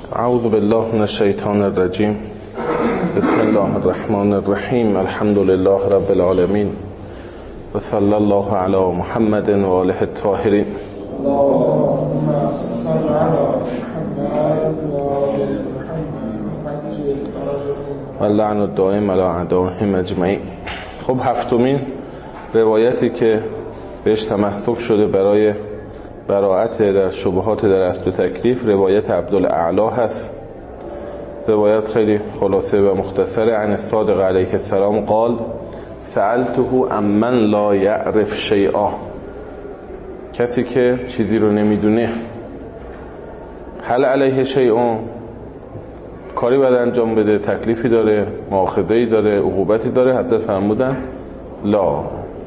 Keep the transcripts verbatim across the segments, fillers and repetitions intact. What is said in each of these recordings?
اعوذ بالله من الشیطان الرجیم. بسم الله الرحمن الرحیم. الحمد لله رب العالمین و صلی الله علی محمد و آله الطاهرین. اللهم صل علی محمد و آل محمد و لعن الدائم علی اعدائهم اجمعین. خب هفتمین روایتی که بهش تمسک شده برای براءت در شبهات در اصل تکلیف روایت عبدالاعلی هست. روایت خیلی خلاصه و مختصره. عن الصادق علیه السلام قال سألته عمن لا یعرف شیئا، کسی که چیزی رو نمیدونه. هل علیه شیئا، کاری باید انجام بده، تکلیفی داره، مؤاخذه‌ای داره، عقوبتی داره؟ حضرت فرمودن لا.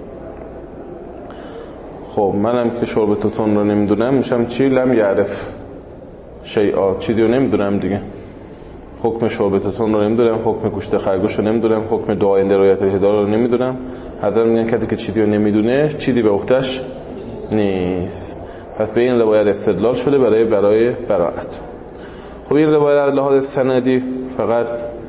خب منم که شرب توتون رو نمیدونم میشم چی؟ لم یعرف شیئا، چیزی رو نمیدونم دیگه. حکم شرب توتون رو نمیدونم، حکم گوشت خرگوش رو نمیدونم، حکم دعای درایت الهدار رو نمیدونم. حضرت میگن کسی که چیزی رو نمیدونه چیزی به عهده‌اش نیست. پس به این روایت استدلال شده برای برای براءت. خب این روایت از لحاظ سندی فقط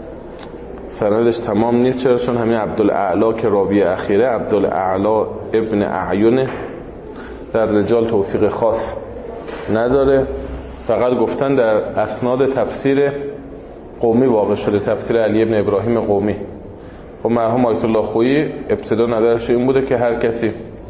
سندش تمام نیست. چرا؟ چون همین عبدالاعلی که راوی اخیره عبدالاعلی ابن اعین در رجال توثیق خاص نداره. فقط گفتن در اسناد تفسیر قومی واقع شده، تفسیر علی ابن ابراهیم قومی. خب مرحوم آیت الله خویی ابتدا نظرش این بوده که هر کسی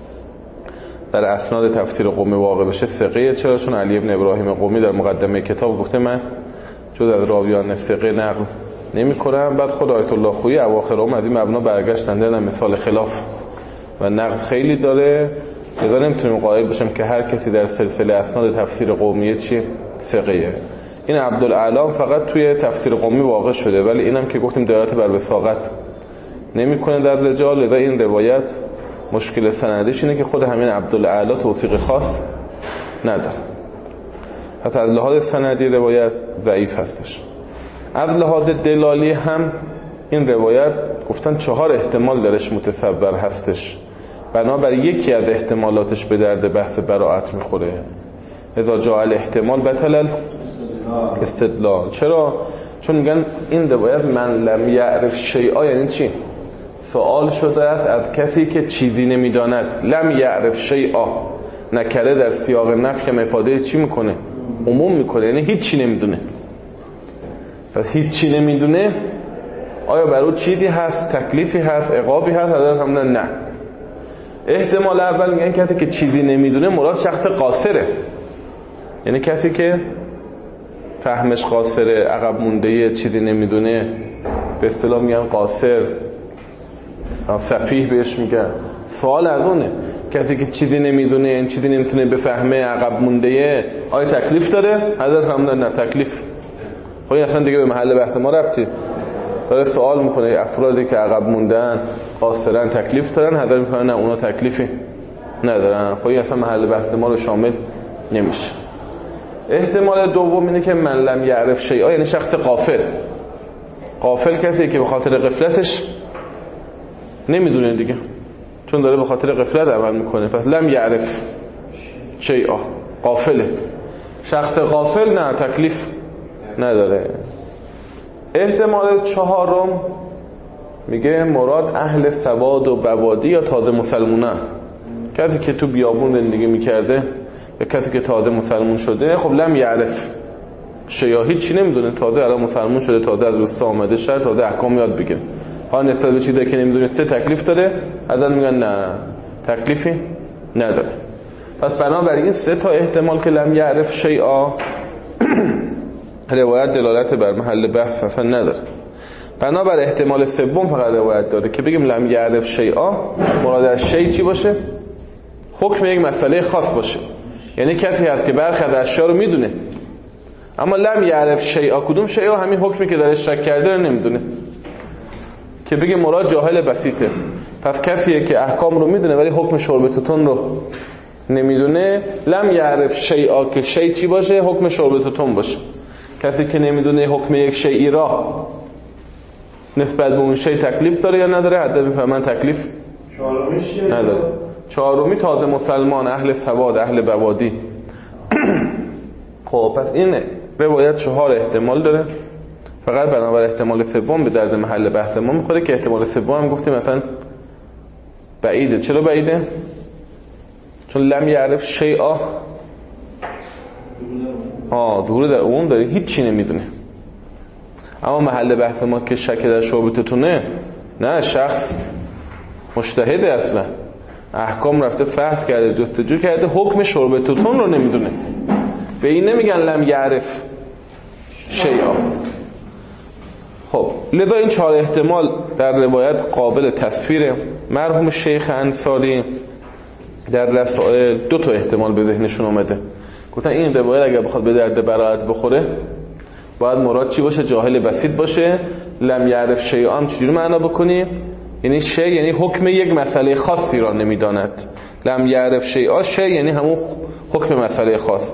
در اسناد تفسیر قومی واقع بشه ثقه. چرا؟ چون علی ابن ابراهیم قومی در مقدمه کتاب گفته من جز از راویان ثقه نقل نمی کنم. بعد خود آیت الله خویی اواخر عمر از این مبنا برگشتن دادن مثال خلاف و نقد خیلی داره. لذا نمیتونیم قائل بشیم که هر کسی در سلسله اسناد تفسیر قومیه چی؟ ثقه‌ایه. این عبدالاعلی فقط توی تفسیر قومی واقع شده، ولی اینم که گفتیم دلالت بر وثاقت نمیکنه در رجال. لذا این روایت مشکل سندش اینه که خود همین عبدالاعلی توثیق خاص نداره. حتی از لحاظ سندی روایت ضعیف هستش. از لحاظ دلالی هم این روایت گفتن چهار احتمال درش متصور هستش، بنابراین یکی از احتمالاتش به درد بحث براءت میخوره. اذا جاء الاحتمال بطل استدلال. چرا؟ چون میگن این روایت من لم یعرف شیئا یعنی چی؟ سوال شده است از کسی که چیزی نمیداند. لم یعرف شیئا نکره در سیاق نفی که افاده چی میکنه؟ عموم میکنه، یعنی هیچ چی نمیدونه. پس هیچ چی نمیدونه آیا برای چیزی هست، تکلیفی هست، عقابی هست؟ حضرت هم نه. احتمال اول میگن کسی که چیزی نمیدونه مراد شخص قاصره، یعنی کسی که فهمش قاصره، عقب مونده، چیزی نمیدونه. به اصطلاح میگن قاصر، سفیه بهش میگن. سوال از اونه کسی که چیزی نمیدونه، این چیزی نمیتونه بفهمه، عقب مونده، آیا تکلیف داره؟ حضرت فرمودن نه تکلیف. خب این اصلا دیگه به محل بحث ما ربطی داره. سوال میکنه افرادی که عقب موندن، قاصرن، تکلیف دارن؟ حضرت میگن نه اونا تکلیفی ندارن. خب این اصلا محل بحث ما رو شامل نمیشه. احتمال دوم اینه که من لم یعرف شیئا یعنی شخص غافل. غافل کسی که به خاطر غفلتش نمیدونه دیگه، چون داره به خاطر غفلت عمل میکنه. پس لم یعرف شیئا، غافله. شخص غافل نه تکلیف نداره. احتمال چهارم میگه مراد اهل سواد و بوادی یا تازه مسلمونن. کسی که تو بیابون زندگی میکرده یا کسی که تازه مسلمون شده. خب لم یعرف شیئا هیچی نمیدونه، تازه الان مسلمون شده، تازه از روستا آمده شهر، تازه احکام یاد بگیره. حالا نسبت به چیزی که نمیدونه چه تکلیف داره؟ حضرت میگن نه تکلیفی نداره. پس بنابراین سه تا احتمال که لم یعرف شیئا روایت دلالت بر محل بحث اصلا نداره. بنابر احتمال سوم فقط روایت داره که بگیم لم یعرف شیئا مراد از شیء چی باشه؟ حکم یک مسئله خاص باشه. یعنی کسی هست که برخی از اشیاء رو میدونه اما لم یعرف شیئا، کدوم شیئا؟ همین حکمی که درش شک کرده رو نمیدونه، که بگیم مراد جاهل بسیطه. پس کسیه که احکام رو میدونه ولی حکم شرب توتون رو نمیدونه. لم یعرف شیئا که شیء چی باشه؟ حکم شرب توتون باشه. کسی که نمیدونه حکم یک شیئی را نسبت به اون شیء تکلیف داره یا نداره، حد میفهمن تکلیف نداره. چهارمی تازه مسلمان، اهل سواد، اهل بوادی. خب پس این روایت چهار احتمال داره، فقط بنابر احتمال سوم به درد محل بحث ما میخوره که احتمال سوم هم گفتیم مثلا بعیده. چرا بعیده؟ چون لم یعرف شیئا آه ظهور در عموم داره، هیچ چی نمیدونه. اما محل بحث ما که شک در شعبتتونه، نه شخص مجتهده، اصلا احکام رفته فحص کرده، جستجو کرده، حکم شعبتتون رو نمیدونه. به این نمیگن لم یعرف شیئا. خب لذا این چهار احتمال در روایت قابل تصویره. مرحوم شیخ انصاری در رسائل دو تا احتمال به ذهنشون اومده، گفتن این روایت اگر بخواد به درد براءت بخوره باید مراد چی باشه؟ جاهل بسیط باشه. لم یعرف شیئا هم چجوری معنا بکنی؟ یعنی شی یعنی حکم یک مسئله خاصی را نمیداند. لم یعرف شیئا شی یعنی همون حکم مسئله خاص.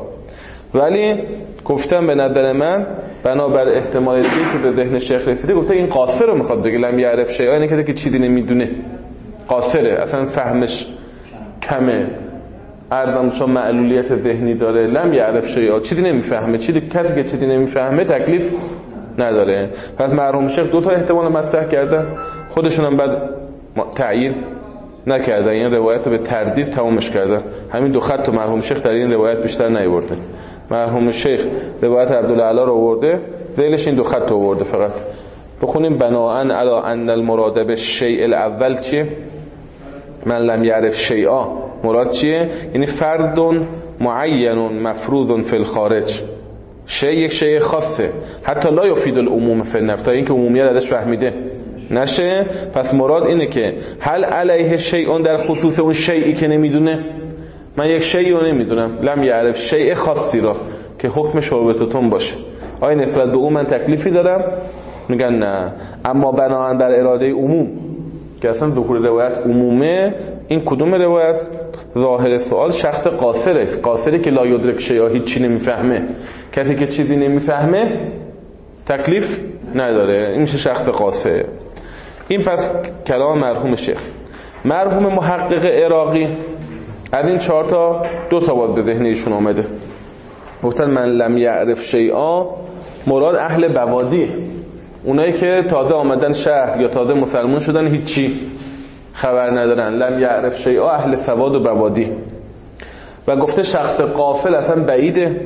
ولی گفتم به نظر من بنابر احتمالاتی که به ذهن شیخ رسیده، گفته این قاصر رو میخواد بگه. لم یعرف شیئا یعنی کسی که چیزی نمیدونه، قاصره، اصلا فهمش کمه، عرضم چون معلولیت ذهنی داره. لم یعرف شیئا چیزی نمیفهمه، چیزی کسی که چیزی نمیفهمه تکلیف نداره. پس مرحوم شیخ دو تا احتمال مطرح کردن، خودشون هم بعد تعیین نکردن، این روایت رو به تردید تمامش کردن. همین دو خط مرحوم شیخ در این روایت بیشتر نیورده. مرحوم شیخ روایت عبدالعلا رو آورده، ذیلش این دو خط رو آورده. فقط بخونیم بناءً علی ان المراد بالشیء الاول چیه؟ من لم یعرف شیئا مراد چیه؟ یعنی فرد معین مفروض فی الخارج. شیء یک شیء خاصه، حتی لا یفید العموم فی النفی، تا اینکه عمومیت ازش فهمیده نشه. پس مراد اینه که هل علیه شیء در خصوص اون شیئی که نمیدونه. من یک شیئی رو نمیدونم، لم یعرف شیء خاصی را که حکم شربتتون باشه، آیا نسبت به اون من تکلیفی دارم؟ میگن نه. اما بناهن در اراده عموم که اصلا ظهور روایت عمومه، این کدوم روایت؟ ظاهر سوال شخص قاصره، قاصری که لا یدرک شیئا، هیچی نمیفهمه. کسی که چیزی نمیفهمه تکلیف نداره، این میشه شخص قاصر. این پس کلام مرحوم شیخ. مرحوم محقق عراقی از این چهار تا دو تا باید به ذهن ایشون آمده، گفتن من لم یعرف شیئا مراد اهل بوادی، اونایی که تازه آمدن شهر یا تازه مسلمان شدن هیچی خبر ندارن. لم یعرف شیئا اهل سواد و بوادی. و گفته شخص غافل اصلا بعیده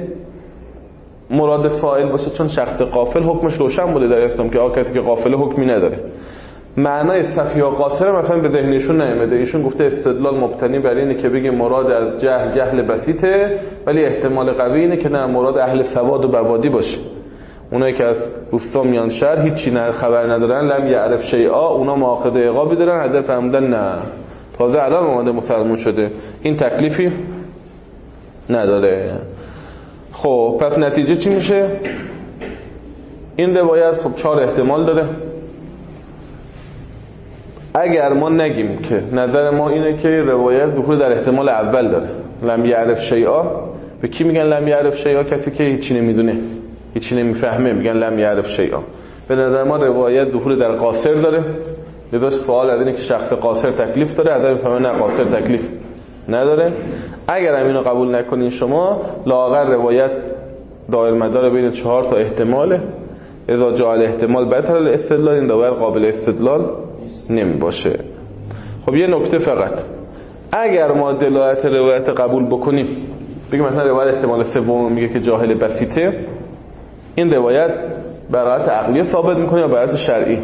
مراد فاعل باشه، چون شخص غافل حکمش روشن بوده در اسلام که آقا کسی که غافل حکمی نداره. معنای صفی و قاصر مثلا به ذهنشون نیامده. ایشون گفته استدلال مبتنی بر اینه که بگه مراد از جهل جهل بسیطه، ولی احتمال قوی اینه که نه، مراد اهل سواد و بوادی باشه. اونایی که از روستا میان شهر هیچی نه خبر ندارن، لم یعرف شیئا، اونا مؤاخذه عقابی دارن، حدر فرمودن نه تازه الان اومده مسلمان شده، این تکلیفی نداره. خب پس نتیجه چی میشه؟ این روایت خب چهار احتمال داره. اگر ما نگیم که نظر ما اینه که روایت ظهور در احتمال اول داره، لم یعرف شیئا، به کی میگن لم یعرف شیئا؟ کسی که هیچی نمیدونه، هیچی نمیفهمه، میگن لم یعرف شیئا. به نظر ما روایت ظهور در قاصر داره، لذا سوال از اینه که شخص قاصر تکلیف داره، از این فهمه نه قاصر تکلیف نداره. اگر هم اینو قبول نکنین شما، لااقل روایت دائر مدار بین چهار تا احتماله، اذا جاء الاحتمال بطل الاستدلال، این روایت قابل استدلال نمی باشه. خب یه نکته فقط، اگر ما دلالت روایت قبول بکنیم، بگیم مثلا روایت احتمال سوم میگه که جاهل بسیطه، این روایت برایت عقلی ثابت میکنه یا برایت شرعی؟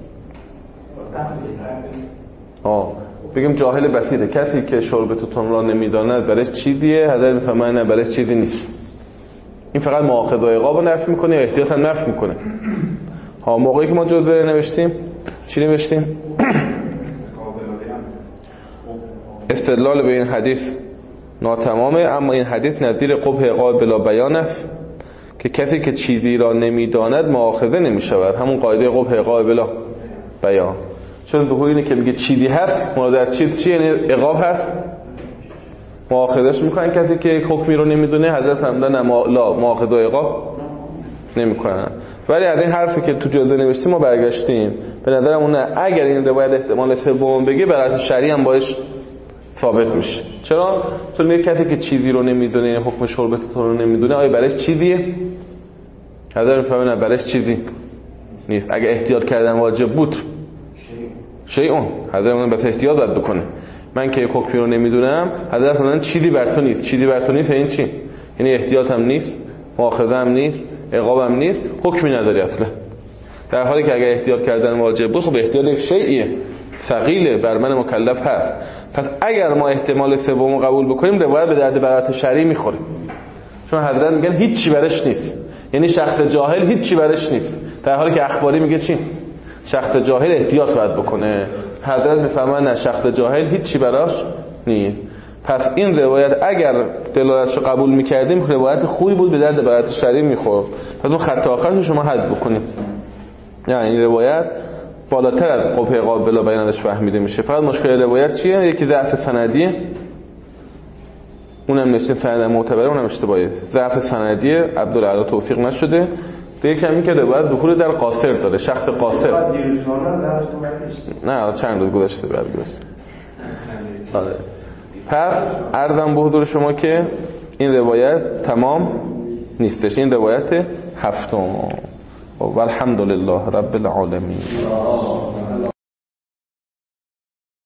آه بگیم جاهل بسیطه، کسی که شربتتون را نمیداند برای چیزیه، حضرت میفهمه نه برای چیزی نیست. این فقط مؤاخذه و عقاب رو نفی میکنه یا احتیاط هم نفی میکنه؟ ها موقعی که ما جزوه نوشتیم چی نوشتیم؟ استدلال به این حدیث ناتمامه، اما این حدیث نظیر قبح عقاب بلا بیان است که کسی که چیزی را نمیداند مؤاخذه نمیشود. همون قاعده قبح عقاب بلا بیان. چون ظهور اینه که میگه چیزی هست، مراد از چیز چی؟ یعنی عقاب هست، مؤاخذهش میکنن. کسی که حکمی رو نمیدونه حضرت فرمودن لا مؤاخذه و عقاب نمیکنن. ولی از این حرفی که تو جلد نوشتیم ما برگشتیم، به نظرم اون اگر این روایت احتمال سوم بگه برای شرعی هم باش ثابت میشه. چرا؟ چون میگه کسی که چیزی رو نمیدونه، حکم شربتتون رو نمیدونه، آیا برای چیزیه؟ حضرت میفهمن برش چیزی نیست. اگه احتیاط کردن واجب بود شیء، حضرت میگن به احتیاط باید بکنه. من که حکمی رو نمیدونم، حضرت میگن چیزی بر تو نیست. چیزی بر تو نیست این چی؟ یعنی احتیاط هم نیست، مؤاخذه هم نیست، عقاب هم نیست، حکمی نداری اصلا. در حالی که اگه احتیاط کردن واجب بود، خب احتیاط یک شیئیه، ثقیله، بر من مکلف هست. پس اگر ما احتمال سومو قبول بکنیم، روایت به درد برات شرعی میخوره. چون حضرت میگن هیچ چی برش نیست، یعنی شخص جاهل هیچ چی برش نیست، در حالی که اخباری میگه چی؟ شخص جاهل احتیاط باید بکنه. حضرت میفهمن نه، شخص جاهل هیچ چی براش نیست. پس این روایت اگر دلالتشو قبول میکردیم، روایت خوبی بود، به درد برات شرعی میخورد. پس اون خط آخرش شما حد بکنید. یعنی این روایت بالاتر از قبح قابل بیانش فهمیده میشه. فقط مشکل روایت چیه؟ یکی ضعف سندیه، اونم نشین سند معتبره، اونم اشتباهه. ضعف سندیه، عبدالعلا توفیق نشده. دیگه کمی که روایت دخول در قاصر داره، شخص قاصر. نه چند روز گذشته بعد گذشته. آره. پس عرضم به حضور شما که این روایت تمام نیستش. این روایت هفتم. والحمدلله رب العالمین.